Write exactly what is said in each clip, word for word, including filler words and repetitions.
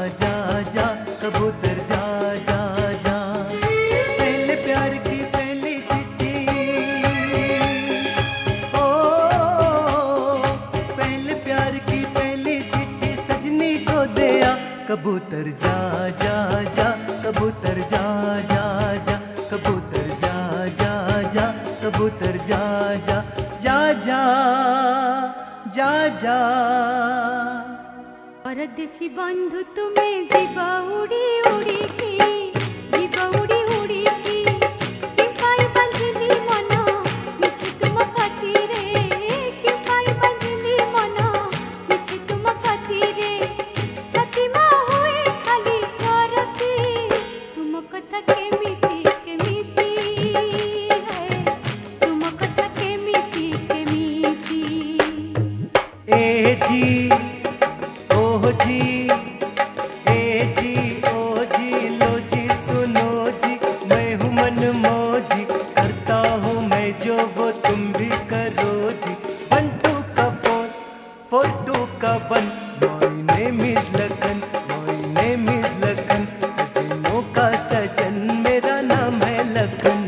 जा जा कबूतर जा जा जा। पहले प्यार की पहली चिट्ठी, ओ पहले प्यार की पहली चिट्ठी सजनी को दिया। कबूतर जा जा जा कबूतर जा जा जा कबूतर जा जा जा कबूतर जा जा जा जा जा जा। परदेशी बंधु तुम्हें जीव उड़ी उड़ी की, जीव उड़ी उड़ी की कि पाई बंधुली मन मिछे तुम खातिरे, कि पाई बंधुली मन मिछे तुम खातिरे। छाती मां हुए खाली करती तुम कथा केमिति केमिति है, तुम कथा केमिति केमिति। ए जी ओह जी, ए जी ओ जी लो जी सुनो जी, मैं हूँ मन मौजी करता हूँ मैं जो वो तुम भी करो जी। वन टू का फोर, फोर टू का one, my name is Lakhan, my name is Lakhan, सजनों का सजन मेरा नाम है लखन।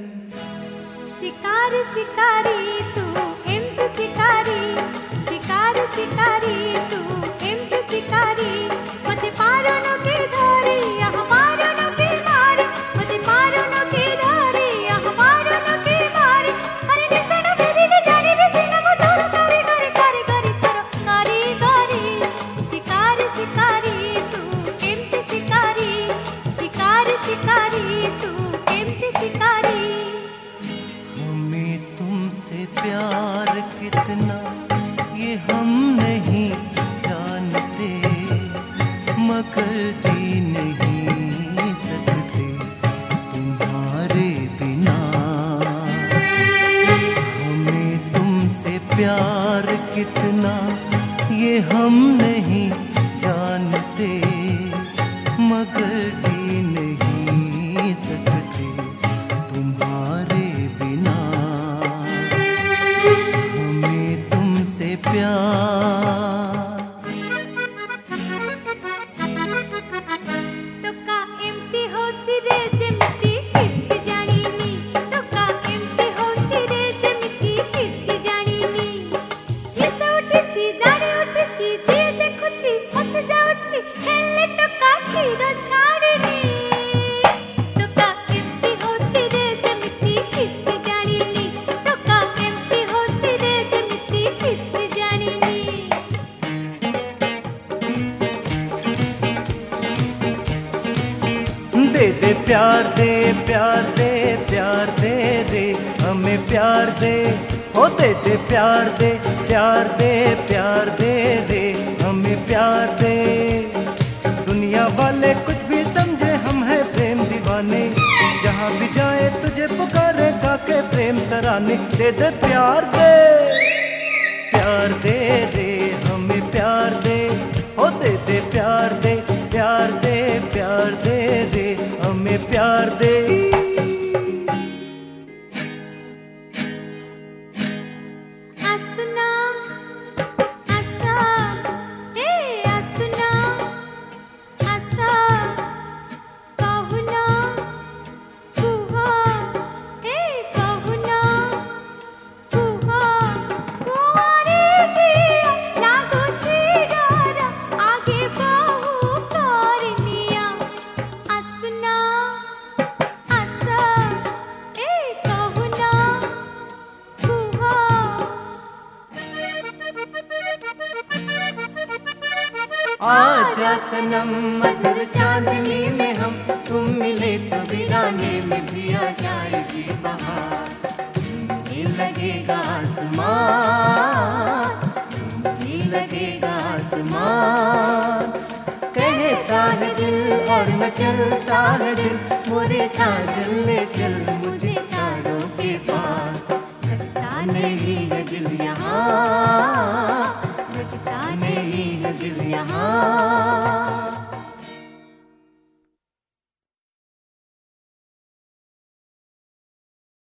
शिकारी शिकारी तू एमती शिकारी, शिकारी शिकारी तू एमती शिकारी। मते पारो न के धरी यह मारो न के मारे, मते पारो न के धरी यह मारो न के मारे। अरे निशान भेदी के जाने भी सीना को तोड़ करे करे करे करे तोड़ करे करे। शिकारी शिकारी तू एमती शिकारी, शिकारी शिकारी तू एमती शिकारी। हमें तुमसे प्यार कितना ये हम नहीं जानते, मगर जी नहीं सकते तुम्हारे बिना। हमें तुमसे प्यार कितना ये हम नहीं जानते, मगर जी नहीं सकते तुम्हारे बिना। हमें तुमसे प्यार टोका एमती होची रे जेमती किछि जानिनी, टोका एमती होची रे जेमती किछि जानिनी। ये उठिछि दाड़ी उठिछि जे देखुछि फस जाउछि हेले टोका खीर छाड़िनी। टोका एमती होची रे जेमती किछि जानिनी, टोका एमती होची रे जेमती किछि जानिनी। दे दे प्यार दे प्यार दे प्यार दे रे हमें प्यार दे, ओ दे दे प्यार दे प्यार दे प्यार दे रे हमें प्यार दे। दुनिया वाले कुछ भी समझे हम हैं प्रेम दीवाने, जहाँ भी जाए तुझे पुकारे काके प्रेम तराने। दे दे प्यार दे प्यार दे रे हमें प्यार दे, ओ दे दे प्यार दे प्यार दे प्यार दे रे हमें प्यार दे। आसना आसा ए आसना आसा कहुना कुहा ए कहुना कुहा। कुआरे जिया लागो छी डर आगे बहु करनिया। आसना आसा ए कहुना कुहा। आजा सनम मधुर चांदनी में हम, तुम मिले तो वीराने में भी आ जाएगी बहार। झूमने लगेगा आसमान, झूमने लगेगा आसमान। कहता है दिल और मचलता है दिल, मोरे साथ ले चल